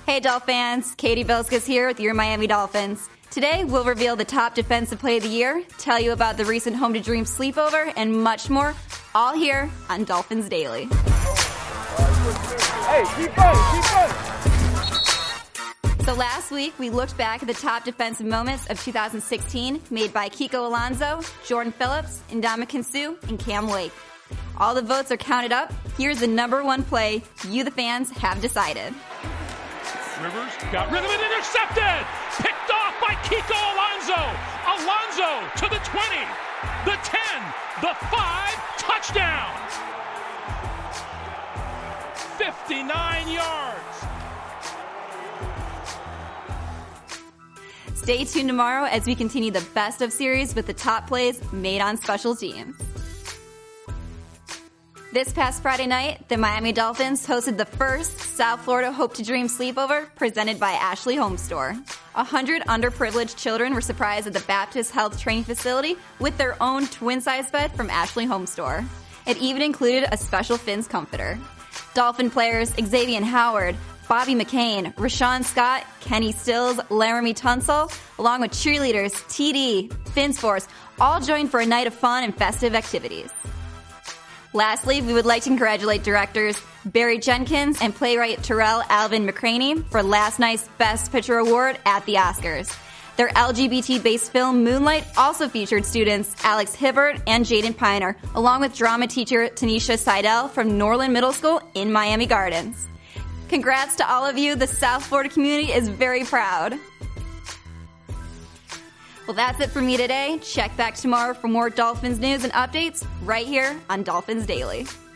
Hey, Dolphins! Katie Vilskas here with your Miami Dolphins. Today, we'll reveal the top defensive play of the year, tell you about the recent Home to Dream sleepover, and much more, all here on Dolphins Daily. Hey, keep going! So last week, we looked back at the top defensive moments of 2016 made by Kiko Alonso, Jordan Phillips, Ndamukong Suh, and Cam Lake. All the votes are counted up. Here's the number one play you, the fans, have decided. Rivers got rid of it, intercepted! Picked off by Kiko Alonso! Alonso to the 20, the 10, the 5, touchdown! 59 yards! Stay tuned tomorrow as we continue the best of series with the top plays made on special teams. This past Friday night, the Miami Dolphins hosted the first South Florida Hope to Dream sleepover presented by Ashley Home Store. 100 underprivileged children were surprised at the Baptist Health Training Facility with their own twin-size bed from Ashley Home Store. It even included a special Fins comforter. Dolphin players Xavier Howard, Bobby McCain, Rashawn Scott, Kenny Stills, Laramie Tunsil, along with cheerleaders, TD, Fins Force, all joined for a night of fun and festive activities. Lastly, we would like to congratulate directors Barry Jenkins and playwright Terrell Alvin McCraney for last night's Best Picture Award at the Oscars. Their LGBT-based film Moonlight also featured students Alex Hibbert and Jaden Piner, along with drama teacher Tanisha Seidel from Norland Middle School in Miami Gardens. Congrats to all of you. The South Florida community is very proud. Well, that's it for me today. Check back tomorrow for more Dolphins news and updates right here on Dolphins Daily.